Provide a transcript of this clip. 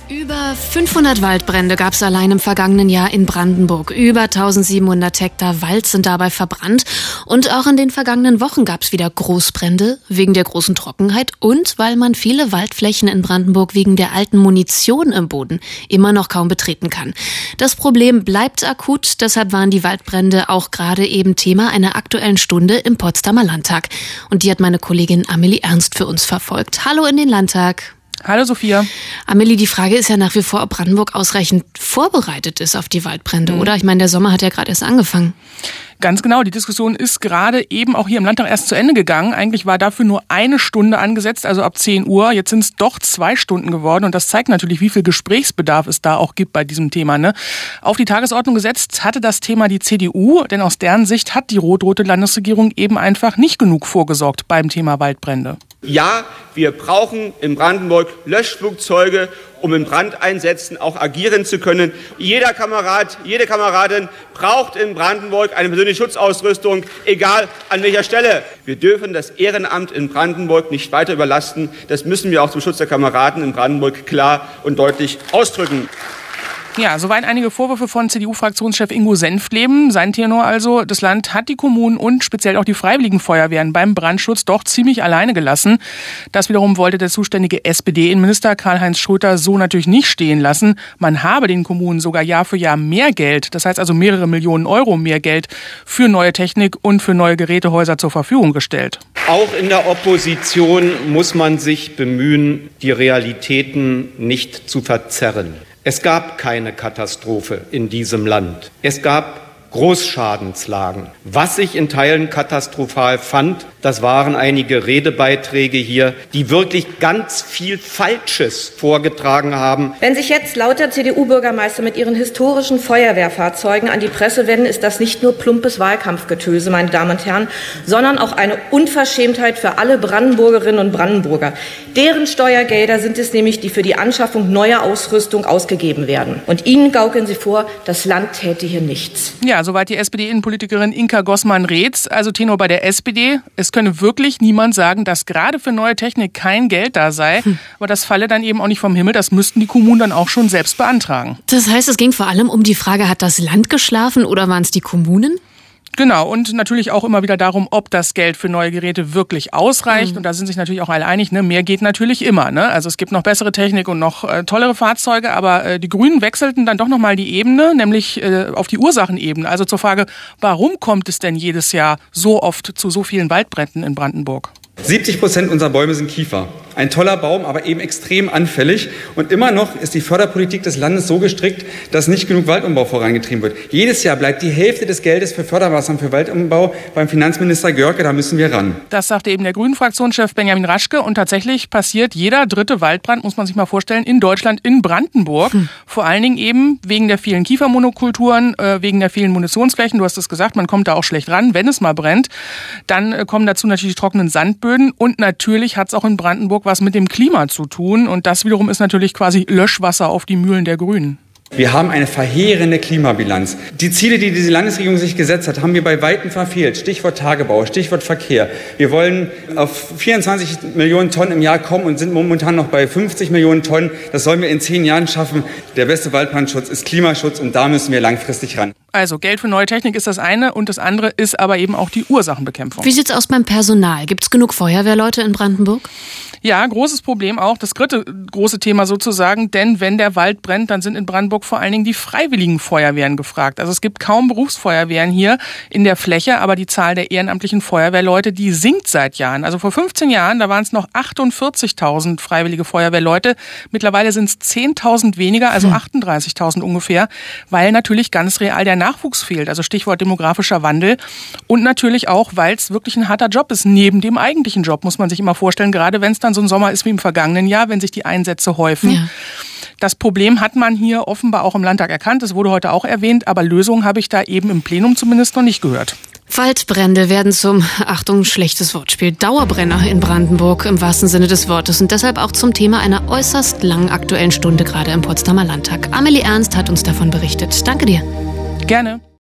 Über 500 Waldbrände gab es allein im vergangenen Jahr in Brandenburg. Über 1700 Hektar Wald sind dabei verbrannt. Und auch in den vergangenen Wochen gab es wieder Großbrände wegen der großen Trockenheit und weil man viele Waldflächen in Brandenburg wegen der alten Munition im Boden immer noch kaum betreten kann. Das Problem bleibt akut, deshalb waren die Waldbrände auch gerade eben Thema einer aktuellen Stunde im Potsdamer Landtag. Und die hat meine Kollegin Amelie Ernst für uns verfolgt. Hallo in den Landtag. Hallo Sophia. Amelie, die Frage ist ja nach wie vor, ob Brandenburg ausreichend vorbereitet ist auf die Waldbrände, oder? Ich meine, der Sommer hat ja gerade erst angefangen. Ganz genau, die Diskussion ist gerade eben auch hier im Landtag erst zu Ende gegangen. Eigentlich war dafür nur eine Stunde angesetzt, also ab 10 Uhr. Jetzt sind es doch 2 Stunden geworden und das zeigt natürlich, wie viel Gesprächsbedarf es da auch gibt bei diesem Thema. Ne? Auf die Tagesordnung gesetzt hatte das Thema die CDU, denn aus deren Sicht hat die rot-rote Landesregierung eben einfach nicht genug vorgesorgt beim Thema Waldbrände. Ja, wir brauchen in Brandenburg Löschflugzeuge, um in Brandeinsätzen auch agieren zu können. Jeder Kamerad, jede Kameradin braucht in Brandenburg eine persönliche Schutzausrüstung, egal an welcher Stelle. Wir dürfen das Ehrenamt in Brandenburg nicht weiter überlasten. Das müssen wir auch zum Schutz der Kameraden in Brandenburg klar und deutlich ausdrücken. Ja, soweit einige Vorwürfe von CDU-Fraktionschef Ingo Senftleben. Sein Tenor also, das Land hat die Kommunen und speziell auch die Freiwilligen Feuerwehren beim Brandschutz doch ziemlich alleine gelassen. Das wiederum wollte der zuständige SPD-Innenminister Karl-Heinz Schröter so natürlich nicht stehen lassen. Man habe den Kommunen sogar Jahr für Jahr mehr Geld, das heißt also mehrere Millionen Euro mehr Geld für neue Technik und für neue Gerätehäuser zur Verfügung gestellt. Auch in der Opposition muss man sich bemühen, die Realitäten nicht zu verzerren. Es gab keine Katastrophe in diesem Land. Es gab Großschadenslagen. Was ich in Teilen katastrophal fand, das waren einige Redebeiträge hier, die wirklich ganz viel Falsches vorgetragen haben. Wenn sich jetzt lauter CDU-Bürgermeister mit ihren historischen Feuerwehrfahrzeugen an die Presse wenden, ist das nicht nur plumpes Wahlkampfgetöse, meine Damen und Herren, sondern auch eine Unverschämtheit für alle Brandenburgerinnen und Brandenburger. Deren Steuergelder sind es nämlich, die für die Anschaffung neuer Ausrüstung ausgegeben werden. Und Ihnen gaukeln Sie vor, das Land täte hier nichts. Ja, soweit die SPD-Innenpolitikerin Inka Gossmann-Reetz, also Tenor bei der SPD. Es könne wirklich niemand sagen, dass gerade für neue Technik kein Geld da sei. Aber das falle dann eben auch nicht vom Himmel. Das müssten die Kommunen dann auch schon selbst beantragen. Das heißt, es ging vor allem um die Frage, hat das Land geschlafen oder waren es die Kommunen? Genau, und natürlich auch immer wieder darum, ob das Geld für neue Geräte wirklich ausreicht. Und da sind sich natürlich auch alle einig, ne? Mehr geht natürlich immer. Ne? Also es gibt noch bessere Technik und noch tollere Fahrzeuge, aber die Grünen wechselten dann doch nochmal die Ebene, nämlich auf die Ursachenebene. Also zur Frage, warum kommt es denn jedes Jahr so oft zu so vielen Waldbränden in Brandenburg? 70% unserer Bäume sind Kiefer. Ein toller Baum, aber eben extrem anfällig. Und immer noch ist die Förderpolitik des Landes so gestrickt, dass nicht genug Waldumbau vorangetrieben wird. Jedes Jahr bleibt die Hälfte des Geldes für Fördermaßnahmen für Waldumbau beim Finanzminister Görke. Da müssen wir ran. Das sagte eben der Grünen-Fraktionschef Benjamin Raschke. Und tatsächlich passiert jeder 3. Waldbrand, muss man sich mal vorstellen, in Deutschland, in Brandenburg. Vor allen Dingen eben wegen der vielen Kiefermonokulturen, wegen der vielen Munitionsflächen. Du hast es gesagt, man kommt da auch schlecht ran, wenn es mal brennt. Dann kommen dazu natürlich die trockenen Sandböden. Und natürlich hat es auch in Brandenburg was mit dem Klima zu tun. Und das wiederum ist natürlich quasi Löschwasser auf die Mühlen der Grünen. Wir haben eine verheerende Klimabilanz. Die Ziele, die diese Landesregierung sich gesetzt hat, haben wir bei Weitem verfehlt. Stichwort Tagebau, Stichwort Verkehr. Wir wollen auf 24 Millionen Tonnen im Jahr kommen und sind momentan noch bei 50 Millionen Tonnen. Das sollen wir in 10 Jahren schaffen. Der beste Waldbrandschutz ist Klimaschutz und da müssen wir langfristig ran. Also Geld für neue Technik ist das eine und das andere ist aber eben auch die Ursachenbekämpfung. Wie sieht's aus beim Personal? Gibt's genug Feuerwehrleute in Brandenburg? Ja, großes Problem auch, das dritte große Thema sozusagen, denn wenn der Wald brennt, dann sind in Brandenburg vor allen Dingen die freiwilligen Feuerwehren gefragt. Also es gibt kaum Berufsfeuerwehren hier in der Fläche, aber die Zahl der ehrenamtlichen Feuerwehrleute, die sinkt seit Jahren. Also vor 15 Jahren, da waren es noch 48.000 freiwillige Feuerwehrleute. Mittlerweile sind es 10.000 weniger, also 38.000 ungefähr, weil natürlich ganz real der Nachwuchs fehlt. Also Stichwort demografischer Wandel. Und natürlich auch, weil es wirklich ein harter Job ist. Neben dem eigentlichen Job, muss man sich immer vorstellen, gerade wenn es dann so ein Sommer ist wie im vergangenen Jahr, wenn sich die Einsätze häufen. Ja. Das Problem hat man hier offenbar auch im Landtag erkannt. Das wurde heute auch erwähnt, aber Lösungen habe ich da eben im Plenum zumindest noch nicht gehört. Waldbrände werden zum, Achtung, schlechtes Wortspiel, Dauerbrenner in Brandenburg im wahrsten Sinne des Wortes und deshalb auch zum Thema einer äußerst langen Aktuellen Stunde gerade im Potsdamer Landtag. Amelie Ernst hat uns davon berichtet. Danke dir. Gerne.